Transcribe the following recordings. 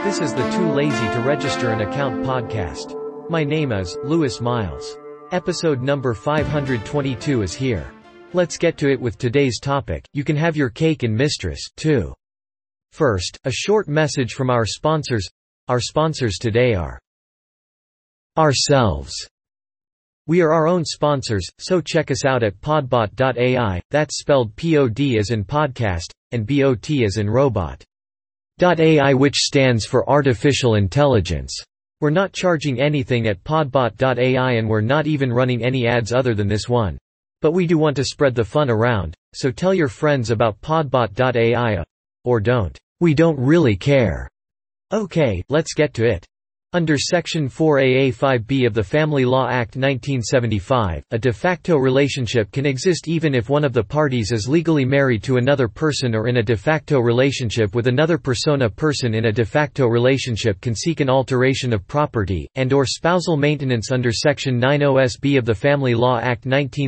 This is the Too Lazy to Register an Account podcast. My name is Lewis Miles. Episode number 522 is here. Let's get to it with today's topic. You can have your cake and mistress, too. First, a short message from our sponsors. Our sponsors today are ourselves. We are our own sponsors, so check us out at podbot.ai, that's spelled P-O-D as in podcast, and B-O-T as in robot. .ai, which stands for Artificial Intelligence. We're not charging anything at podbot.ai and we're not even running any ads other than this one. But we do want to spread the fun around, so tell your friends about podbot.ai. Or don't. We don't really care. Okay, let's get to it. Under Section 4AA-5B of the Family Law Act 1975, a de facto relationship can exist even if one of the parties is legally married to another person or in a de facto relationship with another person. A person in a de facto relationship can seek an alteration of property, and/or spousal maintenance under Section 90SB of the Family Law Act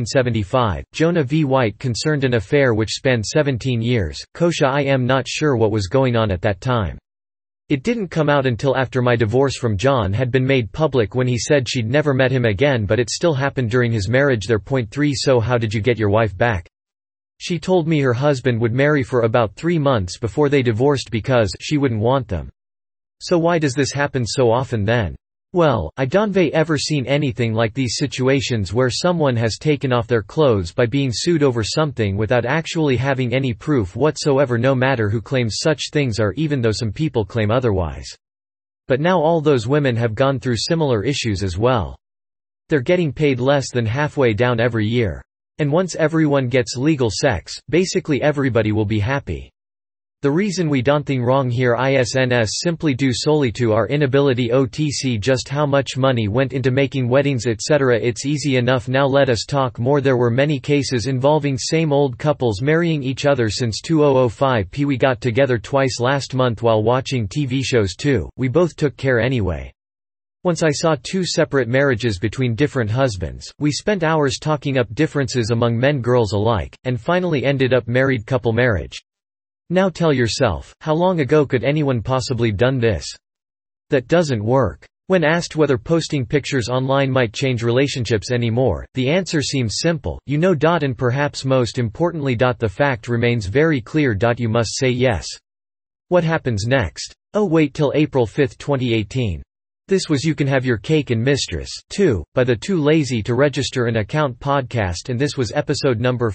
1975. Jonah v. White concerned an affair which spanned 17 years. Kosha, I am not sure what was going on at that time. It didn't come out until after my divorce from John had been made public when he said she'd never met him again, but it still happened during his marriage there. Point 3 So how did you get your wife back? She told me her husband would marry for about 3 months before they divorced because she wouldn't want them. So why does this happen so often then? Well, I don't ever seen anything like these situations where someone has taken off their clothes by being sued over something without actually having any proof whatsoever, no matter who claims such things are, even though some people claim otherwise. But now all those women have gone through similar issues as well. They're getting paid less than halfway down every year. And once everyone gets legal sex, basically everybody will be happy. The reason we don't think wrong here is simply due solely to our inability to see just how much money went into making weddings etc. It's easy enough now, let us talk more. There were many cases involving same old couples marrying each other since 2005. We got together twice last month while watching TV shows too. We both took care anyway. Once I saw 2 separate marriages between different husbands. We spent hours talking up differences among men girls alike, and finally ended up married couple marriage. Now tell yourself, how long ago could anyone possibly done this? That doesn't work. When asked whether posting pictures online might change relationships anymore, the answer seems simple, you know. And perhaps most importantly, the fact remains very clear. You must say yes. What happens next? Oh, wait till April 5, 2018. This was You Can Have Your Cake and Mistress, too, by the Too Lazy to Register an Account podcast, and this was episode number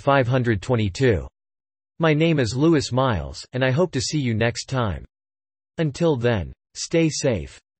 522. My name is Lewis Miles, and I hope to see you next time. Until then, stay safe.